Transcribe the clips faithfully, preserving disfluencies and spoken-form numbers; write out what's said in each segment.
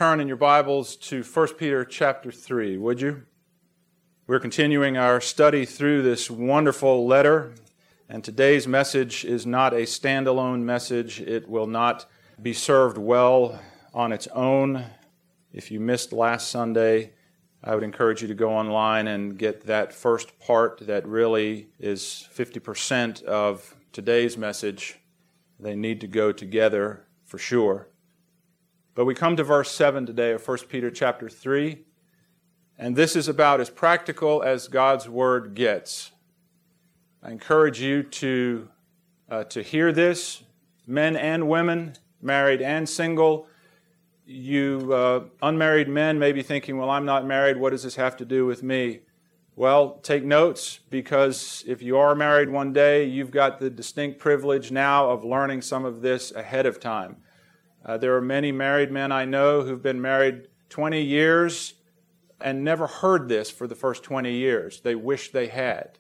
turn in your Bibles to First Peter chapter three, would you? We're continuing our study through this wonderful letter, and today's message is not a standalone message. It will not be served well on its own. If you missed last Sunday, I would encourage you to go online and get that first part that really is fifty percent of today's message. They need to go together for sure. But we come to verse seven today of First Peter chapter three, and this is about as practical as God's Word gets. I encourage you to, uh, to hear this, men and women, married and single. You uh, unmarried men may be thinking, well, I'm not married, what does this have to do with me? Well, take notes, because if you are married one day, you've got the distinct privilege now of learning some of this ahead of time. Uh, there are many married men I know who've been married twenty years and never heard this for the first twenty years. They wish they had.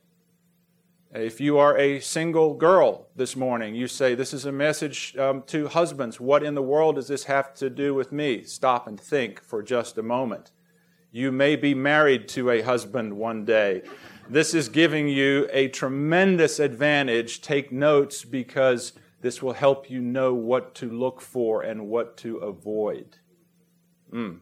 If you are a single girl this morning, you say, this is a message um, to husbands. What in the world does this have to do with me? Stop and think for just a moment. You may be married to a husband one day. This is giving you a tremendous advantage. Take notes, because this will help you know what to look for and what to avoid. Mm.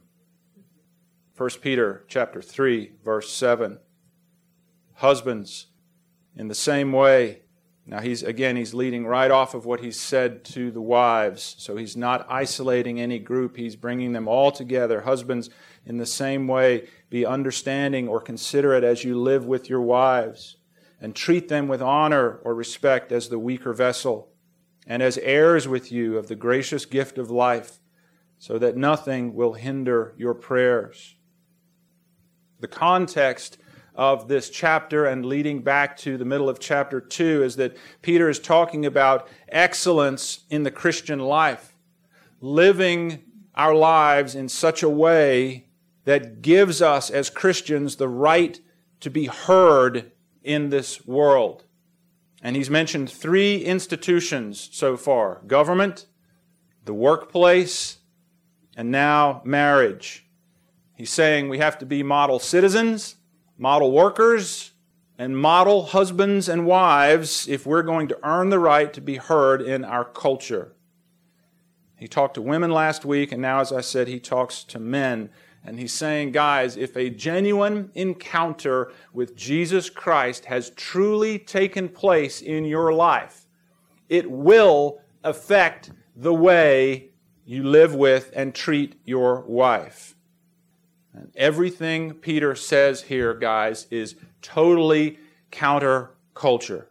First Peter chapter three, verse seven. Husbands, in the same way. Now he's again he's leading right off of what he's said to the wives. So he's not isolating any group. He's bringing them all together. Husbands, in the same way, be understanding or considerate as you live with your wives, and treat them with honor or respect as the weaker vessel, and as heirs with you of the gracious gift of life, so that nothing will hinder your prayers. The context of this chapter and leading back to the middle of chapter two is that Peter is talking about excellence in the Christian life, living our lives in such a way that gives us as Christians the right to be heard in this world. And he's mentioned three institutions so far: government, the workplace, and now marriage. He's saying we have to be model citizens, model workers, and model husbands and wives if we're going to earn the right to be heard in our culture. He talked to women last week, and now, as I said, he talks to men. And he's saying, guys, if a genuine encounter with Jesus Christ has truly taken place in your life, it will affect the way you live with and treat your wife. And everything Peter says here, guys, is totally counterculture.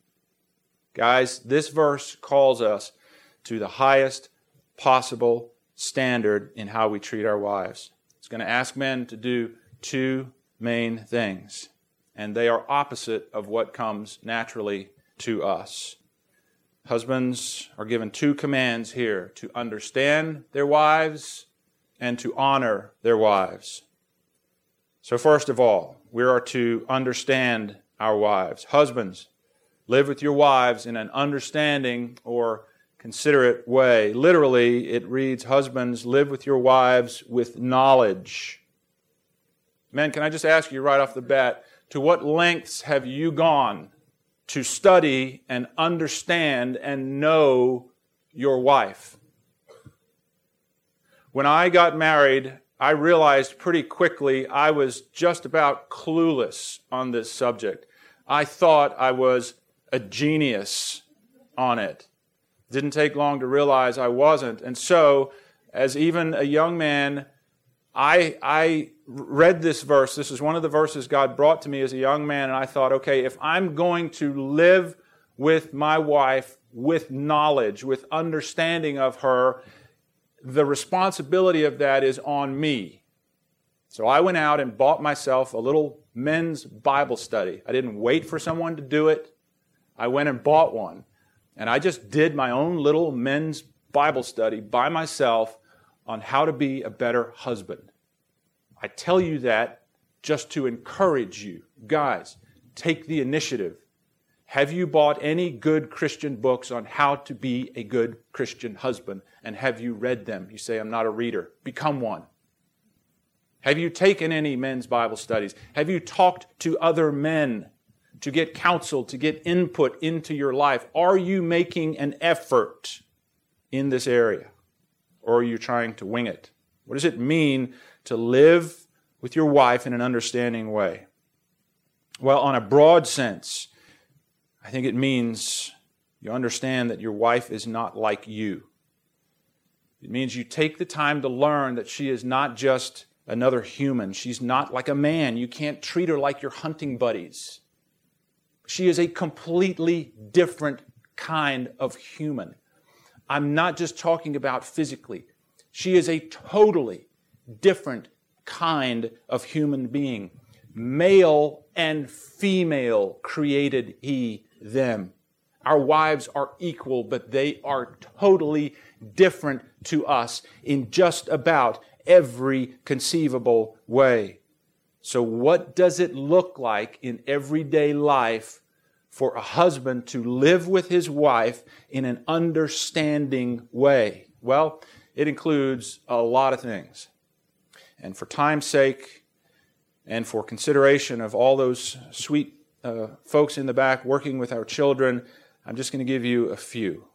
Guys, this verse calls us to the highest possible standard in how we treat our wives. It's going to ask men to do two main things, and they are opposite of what comes naturally to us. Husbands are given two commands here: to understand their wives and to honor their wives. So first of all, we are to understand our wives. Husbands, live with your wives in an understanding or considerate way. Literally, it reads, husbands, live with your wives with knowledge. Men, can I just ask you right off the bat, to what lengths have you gone to study and understand and know your wife? When I got married, I realized pretty quickly I was just about clueless on this subject. I thought I was a genius on it. Didn't take long to realize I wasn't. And so, as even a young man, I, I read this verse. This is one of the verses God brought to me as a young man, and I thought, okay, if I'm going to live with my wife with knowledge, with understanding of her, the responsibility of that is on me. So I went out and bought myself a little men's Bible study. I didn't wait for someone to do it. I went and bought one. And I just did my own little men's Bible study by myself on how to be a better husband. I tell you that just to encourage you. Guys, take the initiative. Have you bought any good Christian books on how to be a good Christian husband? And have you read them? You say, I'm not a reader. Become one. Have you taken any men's Bible studies? Have you talked to other men to get counsel, to get input into your life? Are you making an effort in this area? Or are you trying to wing it? What does it mean to live with your wife in an understanding way? Well, on a broad sense, I think it means you understand that your wife is not like you. It means you take the time to learn that she is not just another human. She's not like a man. You can't treat her like your hunting buddies. She is a completely different kind of human. I'm not just talking about physically. She is a totally different kind of human being. Male and female created He them. Our wives are equal, but they are totally different to us in just about every conceivable way. So what does it look like in everyday life for a husband to live with his wife in an understanding way? Well, it includes a lot of things. And for time's sake, and for consideration of all those sweet uh, folks in the back working with our children, I'm just going to give you a few.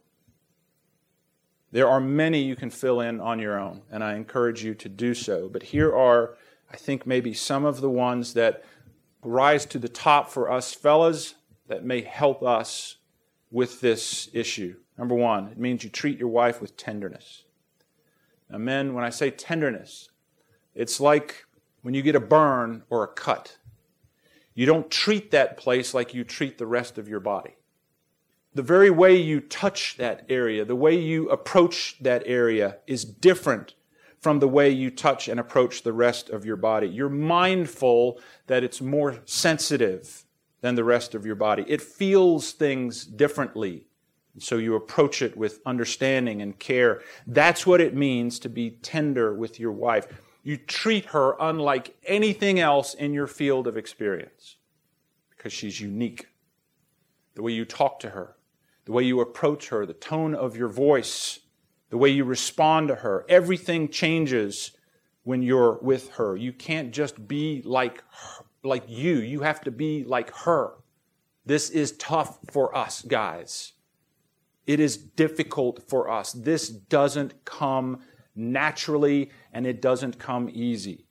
There are many you can fill in on your own, and I encourage you to do so. But here are, I think, maybe some of the ones that rise to the top for us fellas that may help us with this issue. Number one, it means you treat your wife with tenderness. Now, men, when I say tenderness, it's like when you get a burn or a cut. You don't treat that place like you treat the rest of your body. The very way you touch that area, the way you approach that area is different from the way you touch and approach the rest of your body. You're mindful that it's more sensitive than the rest of your body. It feels things differently. So you approach it with understanding and care. That's what it means to be tender with your wife. You treat her unlike anything else in your field of experience because she's unique. The way you talk to her, the way you approach her, the tone of your voice, the way you respond to her, everything changes when you're with her. You can't just be like her, like you. You have to be like her. This is tough for us, guys. It is difficult for us. This doesn't come naturally, and it doesn't come easy.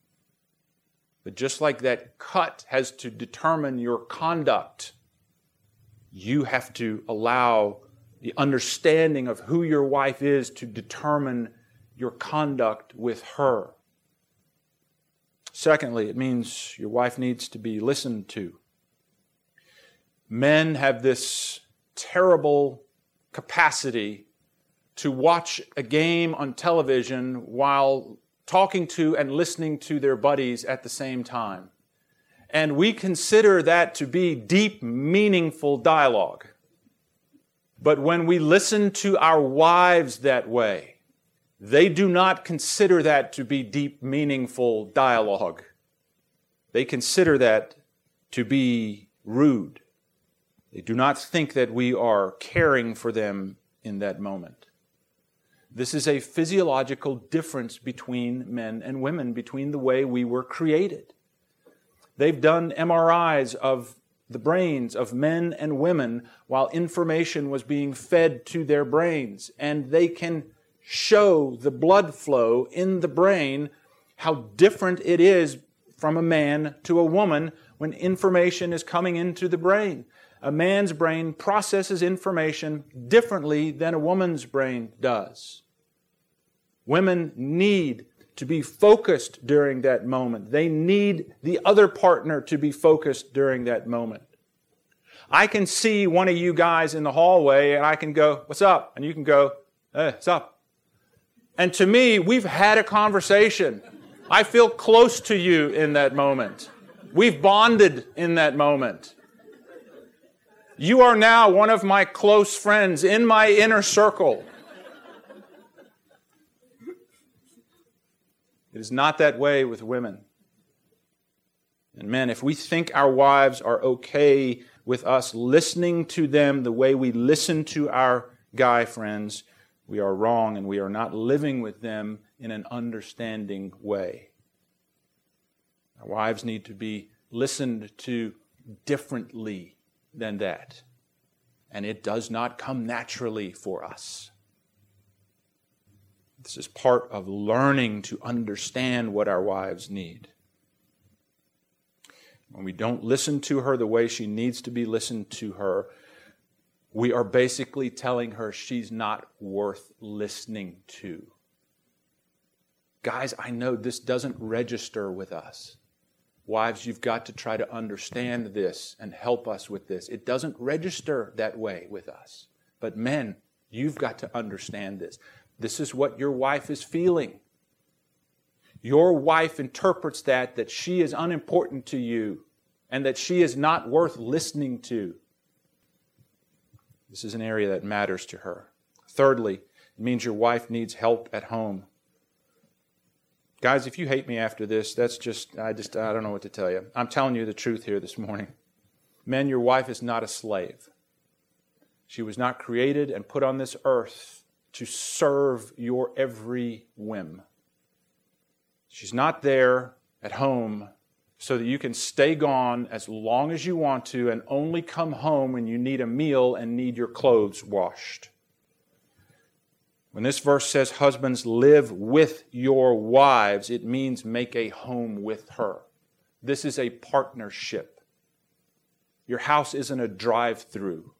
But just like that cut has to determine your conduct, you have to allow the understanding of who your wife is to determine your conduct with her. Secondly, it means your wife needs to be listened to. Men have this terrible capacity to watch a game on television while talking to and listening to their buddies at the same time. And we consider that to be deep, meaningful dialogue. But when we listen to our wives that way, they do not consider that to be deep, meaningful dialogue. They consider that to be rude. They do not think that we are caring for them in that moment. This is a physiological difference between men and women, between the way we were created. They've done M R Is of the brains of men and women while information was being fed to their brains, and they can show the blood flow in the brain, how different it is from a man to a woman when information is coming into the brain. A man's brain processes information differently than a woman's brain does. Women need to be focused during that moment. They need the other partner to be focused during that moment. I can see one of you guys in the hallway and I can go, "What's up?" And you can go, "Hey, what's up?" And to me, we've had a conversation. I feel close to you in that moment. We've bonded in that moment. You are now one of my close friends in my inner circle. It is not that way with women. And men, if we think our wives are okay with us listening to them the way we listen to our guy friends, we are wrong and we are not living with them in an understanding way. Our wives need to be listened to differently than that. And it does not come naturally for us. This is part of learning to understand what our wives need. When we don't listen to her the way she needs to be listened to her, we are basically telling her she's not worth listening to. Guys, I know this doesn't register with us. Wives, you've got to try to understand this and help us with this. It doesn't register that way with us. But men, you've got to understand this. This is what your wife is feeling. Your wife interprets that, that she is unimportant to you and that she is not worth listening to. This is an area that matters to her. Thirdly, it means your wife needs help at home. Guys, if you hate me after this, that's just, I just, I don't know what to tell you. I'm telling you the truth here this morning. Men, your wife is not a slave. She was not created and put on this earth to serve your every whim. She's not there at home so that you can stay gone as long as you want to and only come home when you need a meal and need your clothes washed. When this verse says, husbands, live with your wives, it means make a home with her. This is a partnership. Your house isn't a drive-through.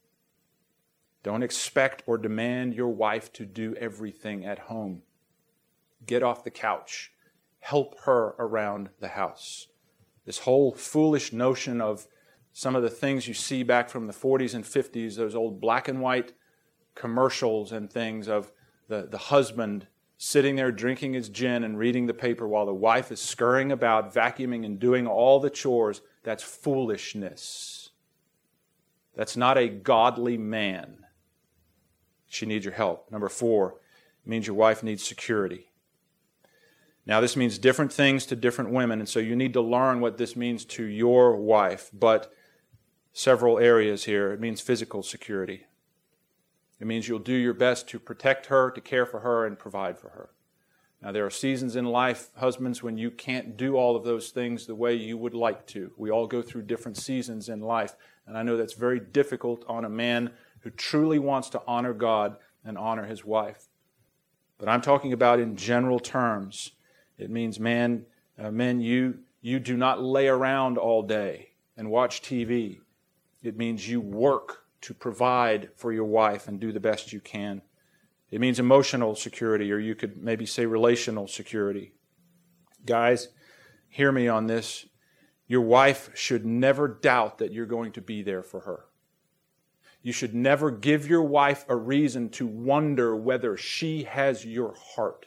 Don't expect or demand your wife to do everything at home. Get off the couch. Help her around the house. This whole foolish notion of some of the things you see back from the forties and fifties, those old black and white commercials and things of the, the husband sitting there drinking his gin and reading the paper while the wife is scurrying about, vacuuming and doing all the chores, that's foolishness. That's not a godly man. She needs your help. Number four, it means your wife needs security. Now, this means different things to different women, and so you need to learn what this means to your wife, but several areas here. It means physical security. It means you'll do your best to protect her, to care for her, and provide for her. Now, there are seasons in life, husbands, when you can't do all of those things the way you would like to. We all go through different seasons in life, and I know that's very difficult on a man who truly wants to honor God and honor his wife. But I'm talking about in general terms. It means, man, uh, men, you, you do not lay around all day and watch T V. It means you work to provide for your wife and do the best you can. It means emotional security, or you could maybe say relational security. Guys, hear me on this. Your wife should never doubt that you're going to be there for her. You should never give your wife a reason to wonder whether she has your heart.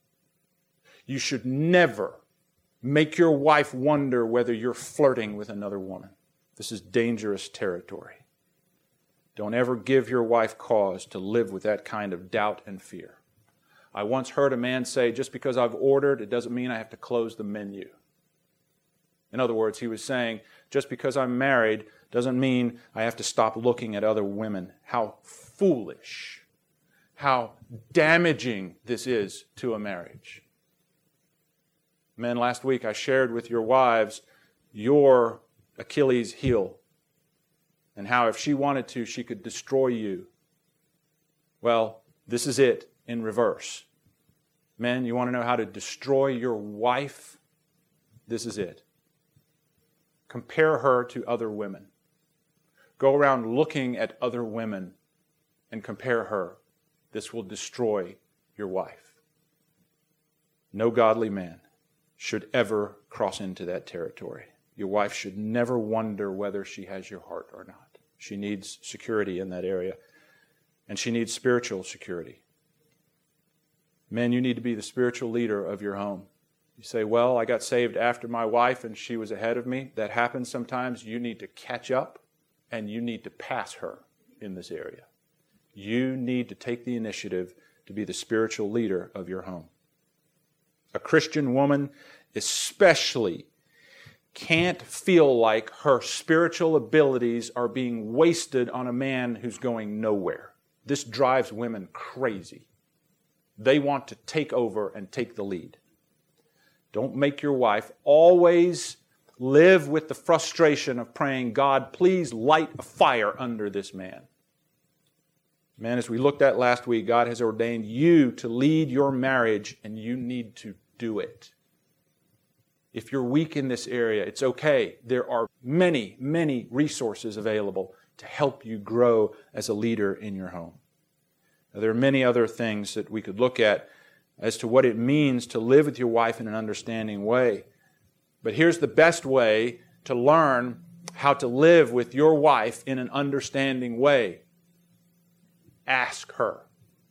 You should never make your wife wonder whether you're flirting with another woman. This is dangerous territory. Don't ever give your wife cause to live with that kind of doubt and fear. I once heard a man say, just because I've ordered, it doesn't mean I have to close the menu. In other words, he was saying, just because I'm married doesn't mean I have to stop looking at other women. How foolish, how damaging this is to a marriage. Men, last week I shared with your wives your Achilles heel and how if she wanted to, she could destroy you. Well, this is it in reverse. Men, you want to know how to destroy your wife? This is it. Compare her to other women. Go around looking at other women and compare her. This will destroy your wife. No godly man should ever cross into that territory. Your wife should never wonder whether she has your heart or not. She needs security in that area. And she needs spiritual security. Men, you need to be the spiritual leader of your home. You say, well, I got saved after my wife and she was ahead of me. That happens sometimes. You need to catch up and you need to pass her in this area. You need to take the initiative to be the spiritual leader of your home. A Christian woman especially can't feel like her spiritual abilities are being wasted on a man who's going nowhere. This drives women crazy. They want to take over and take the lead. Don't make your wife always live with the frustration of praying, God, please light a fire under this man. Man, as we looked at last week, God has ordained you to lead your marriage, and you need to do it. If you're weak in this area, it's okay. There are many, many resources available to help you grow as a leader in your home. Now, there are many other things that we could look at as to what it means to live with your wife in an understanding way. But here's the best way to learn how to live with your wife in an understanding way. Ask her.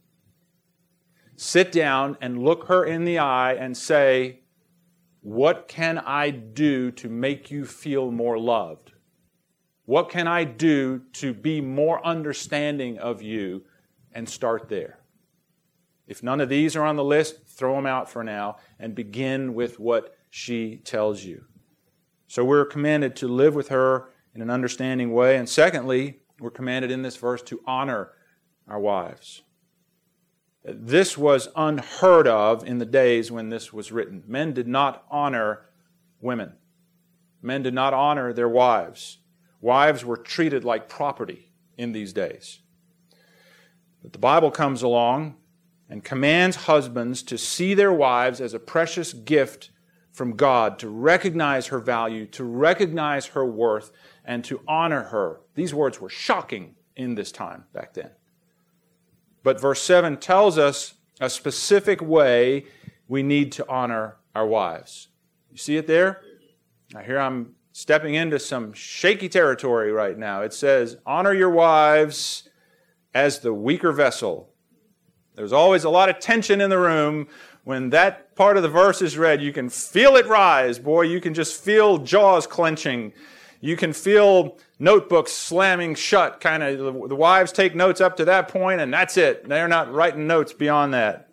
Sit down and look her in the eye and say, what can I do to make you feel more loved? What can I do to be more understanding of you? And start there. If none of these are on the list, throw them out for now and begin with what she tells you. So we're commanded to live with her in an understanding way. And secondly, we're commanded in this verse to honor our wives. This was unheard of in the days when this was written. Men did not honor women. Men did not honor their wives. Wives were treated like property in these days. But the Bible comes along and commands husbands to see their wives as a precious gift from God, to recognize her value, to recognize her worth, and to honor her. These words were shocking in this time back then. But verse seven tells us a specific way we need to honor our wives. You see it there? Now here I'm stepping into some shaky territory right now. It says, honor your wives as the weaker vessel. There's always a lot of tension in the room when that part of the verse is read. You can feel it rise. Boy, you can just feel jaws clenching. You can feel notebooks slamming shut. Kind of the wives take notes up to that point, and that's it. They're not writing notes beyond that.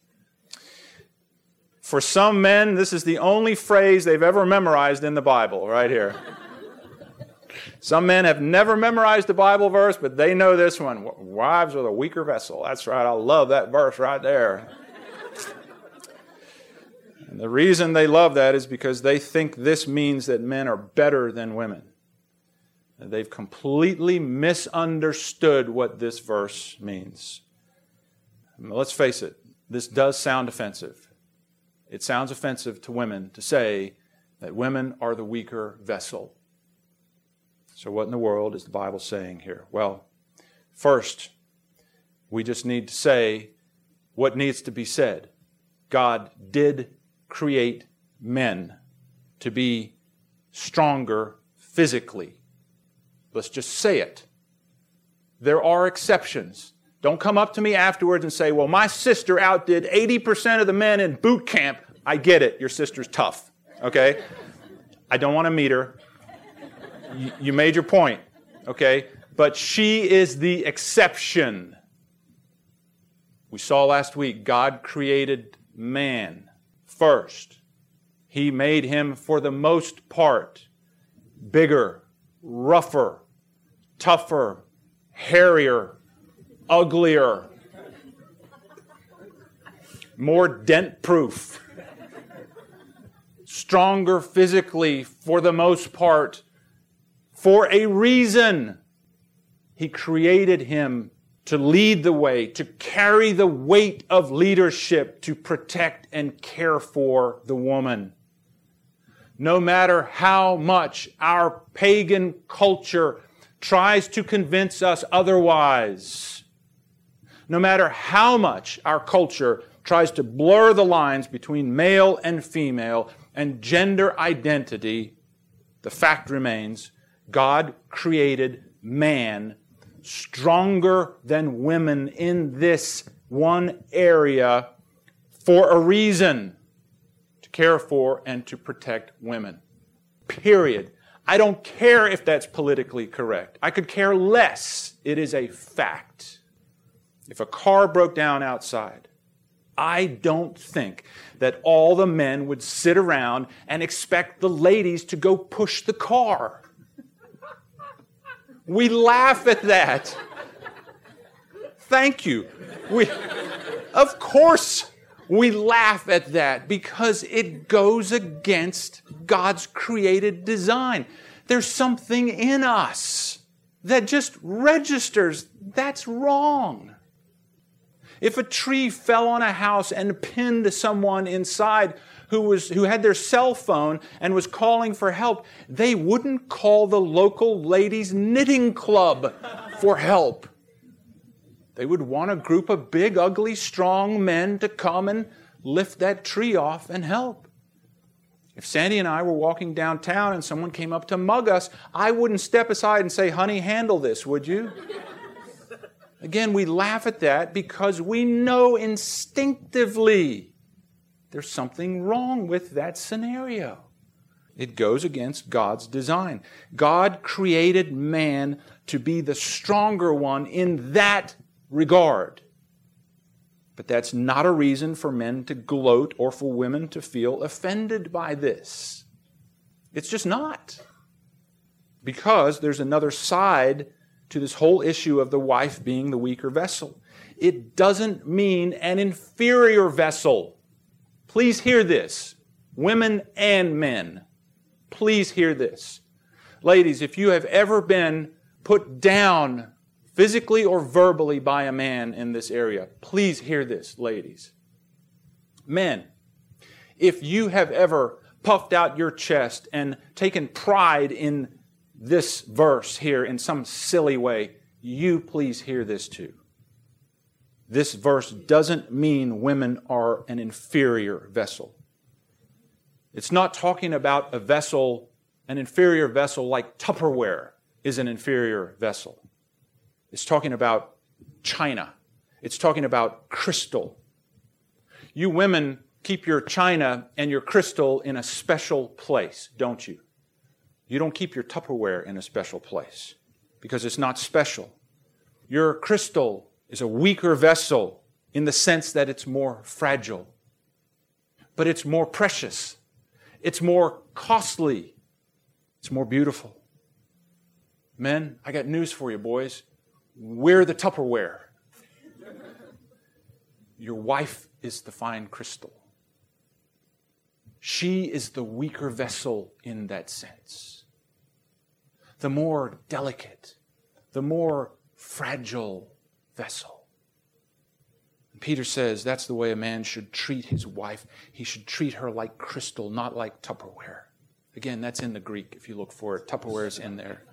For some men, this is the only phrase they've ever memorized in the Bible, right here. Some men have never memorized the Bible verse, but they know this one. Wives are the weaker vessel. That's right. I love that verse right there. And the reason they love that is because they think this means that men are better than women. They've completely misunderstood what this verse means. Let's face it, this does sound offensive. It sounds offensive to women to say that women are the weaker vessel. So what in the world is the Bible saying here? Well, first, we just need to say what needs to be said. God did create men to be stronger physically. Let's just say it. There are exceptions. Don't come up to me afterwards and say, well, my sister outdid eighty percent of the men in boot camp. I get it. Your sister's tough. Okay? I don't want to meet her. You made your point, okay? But she is the exception. We saw last week, God created man first. He made him, for the most part, bigger, rougher, tougher, hairier, uglier, more dent-proof, stronger physically, for the most part, for a reason. He created him to lead the way, to carry the weight of leadership, to protect and care for the woman. No matter how much our pagan culture tries to convince us otherwise, no matter how much our culture tries to blur the lines between male and female and gender identity, the fact remains, God created man stronger than women in this one area for a reason: to care for and to protect women. Period. I don't care if that's politically correct. I could care less. It is a fact. If a car broke down outside I don't think that all the men would sit around and expect the ladies to go push the car. We laugh at that. Thank you. We, of course, we laugh at that because it goes against God's created design. There's something in us that just registers that's wrong. If a tree fell on a house and pinned someone inside who was who had their cell phone and was calling for help, they wouldn't call the local ladies' knitting club for help. They would want a group of big, ugly, strong men to come and lift that tree off and help. If Sandy and I were walking downtown and someone came up to mug us, I wouldn't step aside and say, honey, handle this, would you? Again, we laugh at that because we know instinctively there's something wrong with that scenario. It goes against God's design. God created man to be the stronger one in that regard. But that's not a reason for men to gloat or for women to feel offended by this. It's just not. Because there's another side to this whole issue of the wife being the weaker vessel. It doesn't mean an inferior vessel. Please hear this. Women and men. Please hear this. Ladies, if you have ever been put down physically or verbally by a man in this area, please hear this, ladies. Men, if you have ever puffed out your chest and taken pride in this verse here in some silly way, you please hear this too. This verse doesn't mean women are an inferior vessel. It's not talking about a vessel, an inferior vessel like Tupperware is an inferior vessel. It's talking about china. It's talking about crystal. You women keep your china and your crystal in a special place, don't you? You don't keep your Tupperware in a special place because it's not special. Your crystal is a weaker vessel in the sense that it's more fragile. But it's more precious. It's more costly. It's more beautiful. Men, I got news for you, boys. We're the Tupperware. Your wife is the fine crystal. She is the weaker vessel in that sense. The more delicate, the more fragile vessel. And Peter says that's the way a man should treat his wife. He should treat her like crystal, not like Tupperware. Again, that's in the Greek if you look for it. Tupperware is in there.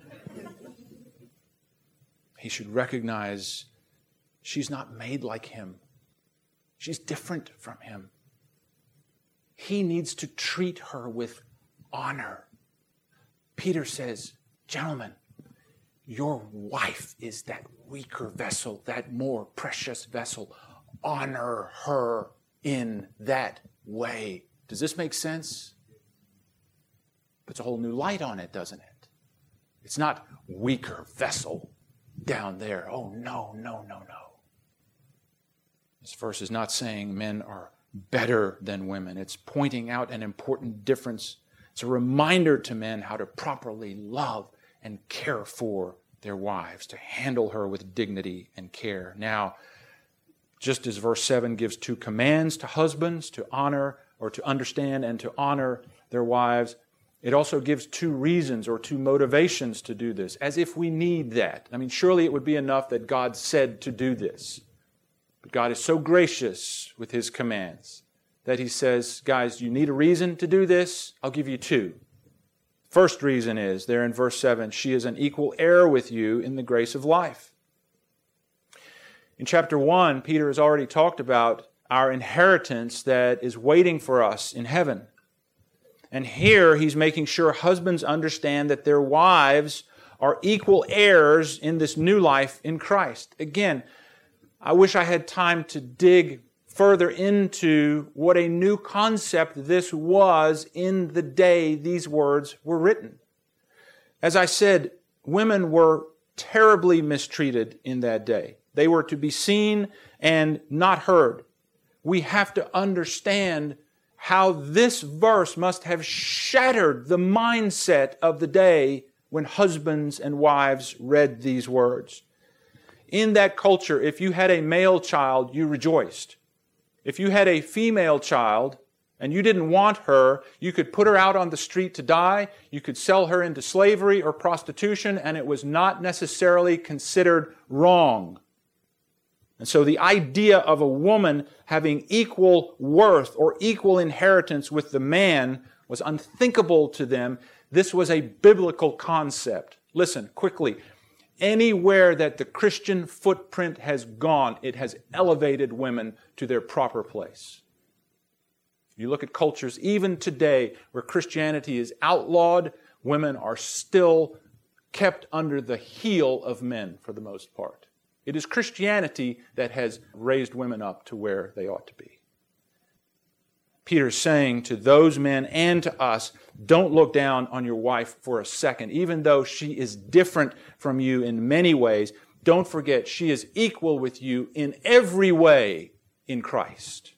He should recognize she's not made like him. She's different from him. He needs to treat her with honor. Peter says, gentlemen, your wife is that weaker vessel, that more precious vessel. Honor her in that way. Does this make sense? Puts a whole new light on it, doesn't it? It's not weaker vessel down there. Oh, no, no, no, no. This verse is not saying men are better than women. It's pointing out an important difference. It's a reminder to men how to properly love and care for their wives, to handle her with dignity and care. Now, just as verse seven gives two commands to husbands to honor or to understand and to honor their wives, it also gives two reasons or two motivations to do this, as if we need that. I mean, surely it would be enough that God said to do this. But God is so gracious with His commands that He says, guys, you need a reason to do this? I'll give you two. First reason is, there in verse seven, she is an equal heir with you in the grace of life. In chapter one, Peter has already talked about our inheritance that is waiting for us in heaven. And here he's making sure husbands understand that their wives are equal heirs in this new life in Christ. Again, I wish I had time to dig further into what a new concept this was in the day these words were written. As I said, women were terribly mistreated in that day. They were to be seen and not heard. we have to understand how this verse must have shattered the mindset of the day when husbands and wives read these words. In that culture, if you had a male child, you rejoiced. If you had a female child and you didn't want her, you could put her out on the street to die, you could sell her into slavery or prostitution, and it was not necessarily considered wrong. And so the idea of a woman having equal worth or equal inheritance with the man was unthinkable to them. This was a biblical concept. Listen, quickly. Anywhere that the Christian footprint has gone, it has elevated women to their proper place. You look at cultures, even today, where Christianity is outlawed, women are still kept under the heel of men for the most part. It is Christianity that has raised women up to where they ought to be. Peter's saying to those men and to us, don't look down on your wife for a second. Even though she is different from you in many ways, don't forget she is equal with you in every way in Christ.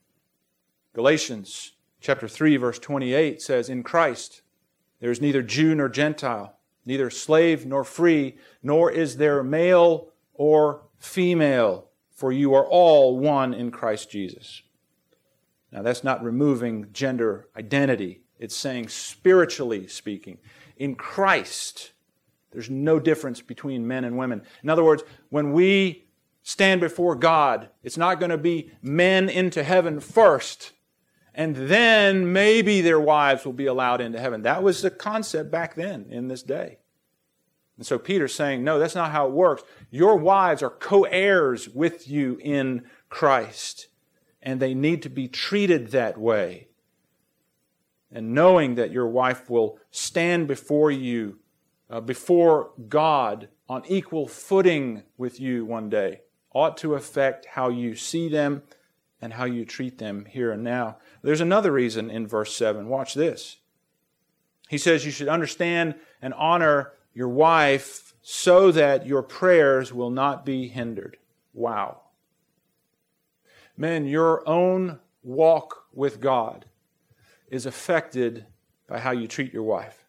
Galatians chapter three, verse twenty-eight says, in Christ there is neither Jew nor Gentile, neither slave nor free, nor is there male or female, for you are all one in Christ Jesus. Now that's not removing gender identity. It's saying spiritually speaking. In Christ, there's no difference between men and women. In other words, when we stand before God, it's not going to be men into heaven first, and then maybe their wives will be allowed into heaven. That was the concept back then in this day. And so Peter's saying, no, that's not how it works. Your wives are co-heirs with you in Christ, and they need to be treated that way. And knowing that your wife will stand before you, uh, before God, on equal footing with you one day, ought to affect how you see them and how you treat them here and now. There's another reason in verse seven. Watch this. He says you should understand and honor your wife so that your prayers will not be hindered. Wow. Men, your own walk with God is affected by how you treat your wife.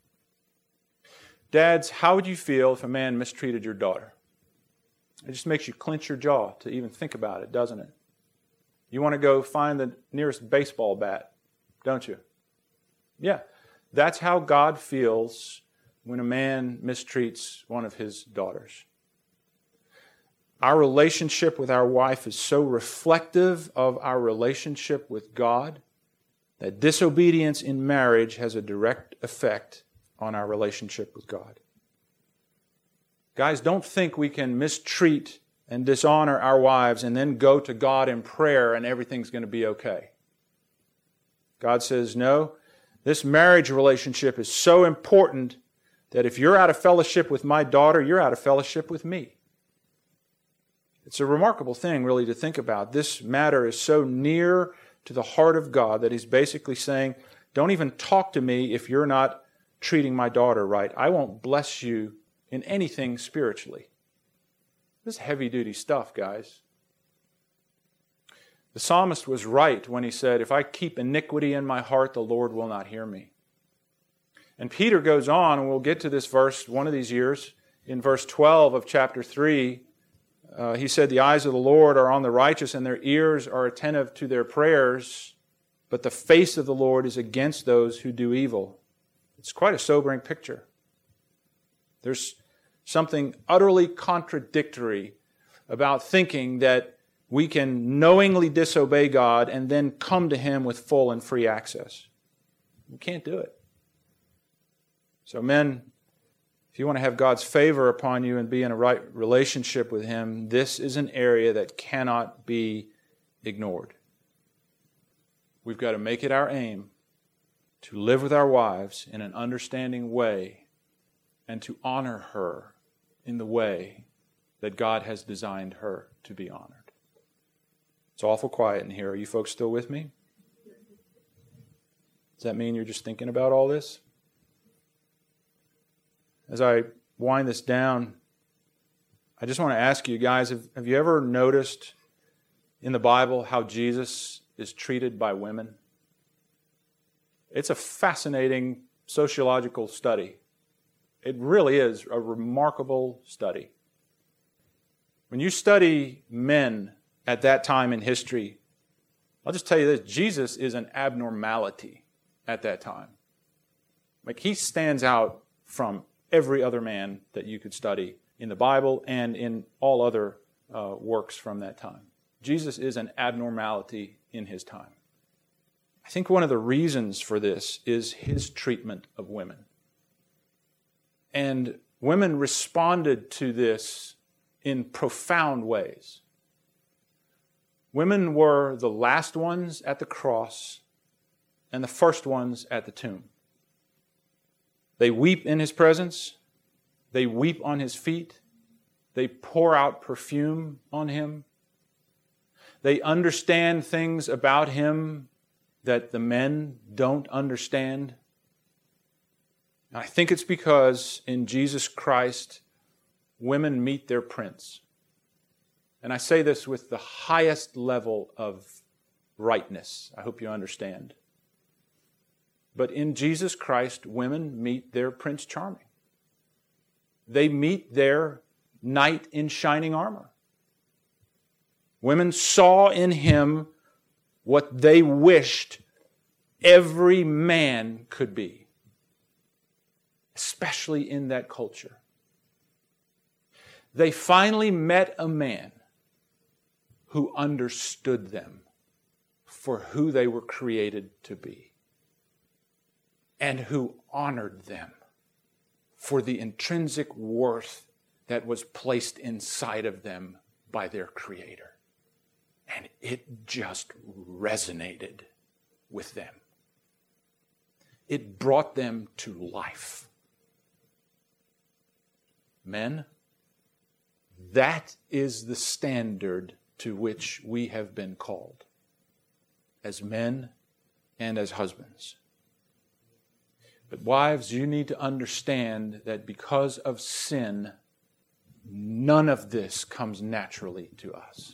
Dads, how would you feel if a man mistreated your daughter? It just makes you clench your jaw to even think about it, doesn't it? You want to go find the nearest baseball bat, don't you? Yeah, that's how God feels when a man mistreats one of his daughters. Our relationship with our wife is so reflective of our relationship with God that disobedience in marriage has a direct effect on our relationship with God. Guys, don't think we can mistreat and dishonor our wives and then go to God in prayer and everything's going to be okay. God says, no, this marriage relationship is so important that if you're out of fellowship with my daughter, you're out of fellowship with me. It's a remarkable thing, really, to think about. This matter is so near to the heart of God that He's basically saying, don't even talk to me if you're not treating my daughter right. I won't bless you in anything spiritually. This is heavy-duty stuff, guys. The psalmist was right when he said, if I keep iniquity in my heart, the Lord will not hear me. And Peter goes on, and we'll get to this verse one of these years, in verse twelve of chapter three. Uh, he said, the eyes of the Lord are on the righteous, and their ears are attentive to their prayers, but the face of the Lord is against those who do evil. It's quite a sobering picture. There's something utterly contradictory about thinking that we can knowingly disobey God and then come to Him with full and free access. We can't do it. So men, if you want to have God's favor upon you and be in a right relationship with Him, this is an area that cannot be ignored. We've got to make it our aim to live with our wives in an understanding way and to honor her in the way that God has designed her to be honored. It's awful quiet in here. Are you folks still with me? Does that mean you're just thinking about all this? As I wind this down, I just want to ask you guys, have, have you ever noticed in the Bible how Jesus is treated by women? It's a fascinating sociological study. It really is a remarkable study. When you study men at that time in history, I'll just tell you this, Jesus is an abnormality at that time. Like, he stands out from every other man that you could study in the Bible and in all other uh, works from that time. Jesus is an abnormality in his time. I think one of the reasons for this is his treatment of women. And women responded to this in profound ways. Women were the last ones at the cross and the first ones at the tomb. They weep in his presence. They weep on his feet. They pour out perfume on him. They understand things about him that the men don't understand. And I think it's because in Jesus Christ, women meet their prince. And I say this with the highest level of rightness. I hope you understand. But in Jesus Christ, women meet their Prince Charming. They meet their knight in shining armor. Women saw in him what they wished every man could be, especially in that culture. They finally met a man who understood them for who they were created to be, and who honored them for the intrinsic worth that was placed inside of them by their Creator. And it just resonated with them. It brought them to life. Men, that is the standard to which we have been called as men and as husbands. But wives, you need to understand that because of sin, none of this comes naturally to us.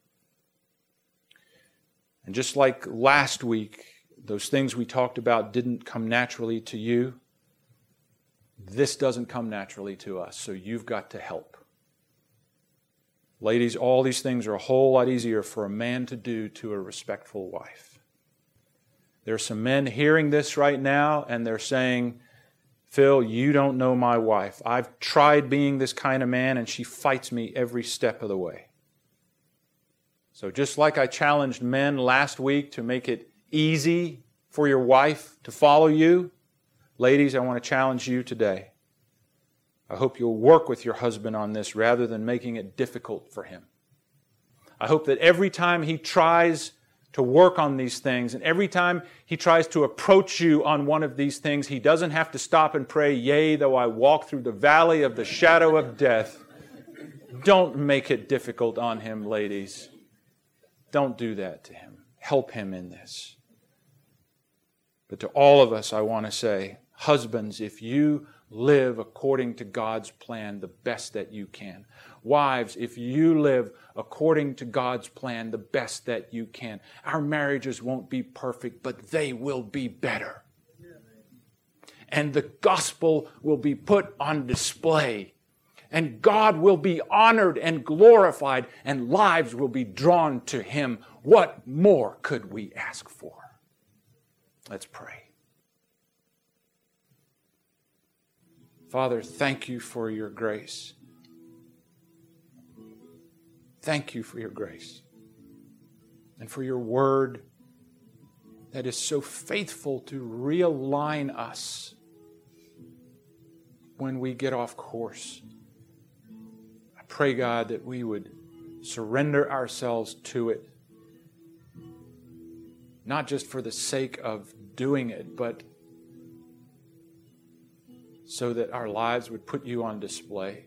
And just like last week, those things we talked about didn't come naturally to you, this doesn't come naturally to us, so you've got to help. Ladies, all these things are a whole lot easier for a man to do to a respectful wife. There are some men hearing this right now, and they're saying, Phil, you don't know my wife. I've tried being this kind of man, and she fights me every step of the way. So just like I challenged men last week to make it easy for your wife to follow you, ladies, I want to challenge you today. I hope you'll work with your husband on this rather than making it difficult for him. I hope that every time he tries to work on these things, and every time he tries to approach you on one of these things, he doesn't have to stop and pray, yea, though I walk through the valley of the shadow of death. Don't make it difficult on him, ladies. Don't do that to him. Help him in this. But to all of us, I want to say, husbands, if you live according to God's plan the best that you can. Wives, if you live according to God's plan the best that you can. Our marriages won't be perfect, but they will be better. And the gospel will be put on display. And God will be honored and glorified, and lives will be drawn to Him. What more could we ask for? Let's pray. Father, thank you for your grace. Thank you for your grace and for your word that is so faithful to realign us when we get off course. I pray, God, that we would surrender ourselves to it, not just for the sake of doing it, but so that our lives would put you on display.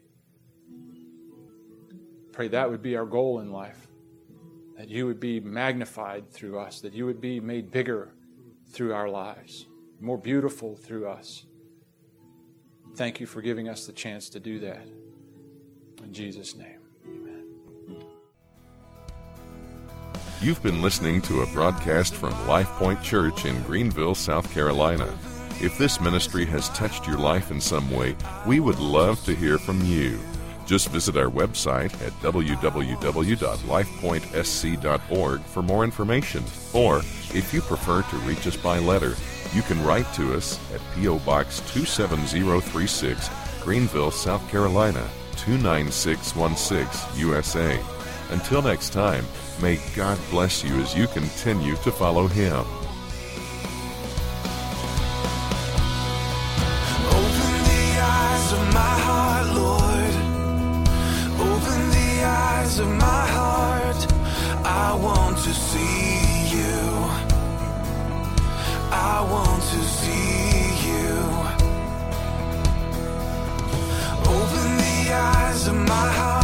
Pray that would be our goal in life, that you would be magnified through us, that you would be made bigger through our lives, more beautiful through us. Thank you for giving us the chance to do that. In Jesus' name, amen. You've been listening to a broadcast from Life Point Church in Greenville, South Carolina. If this ministry has touched your life in some way, we would love to hear from you. Just visit our website at w w w dot life point s c dot org for more information. Or, if you prefer to reach us by letter, you can write to us at P O. Box two seven zero three six, Greenville, South Carolina, two nine six one six, U S A. Until next time, may God bless you as you continue to follow Him. Open the eyes of my heart, Lord. Open the eyes of my heart. I want to see you. I want to see you. Open the eyes of my heart.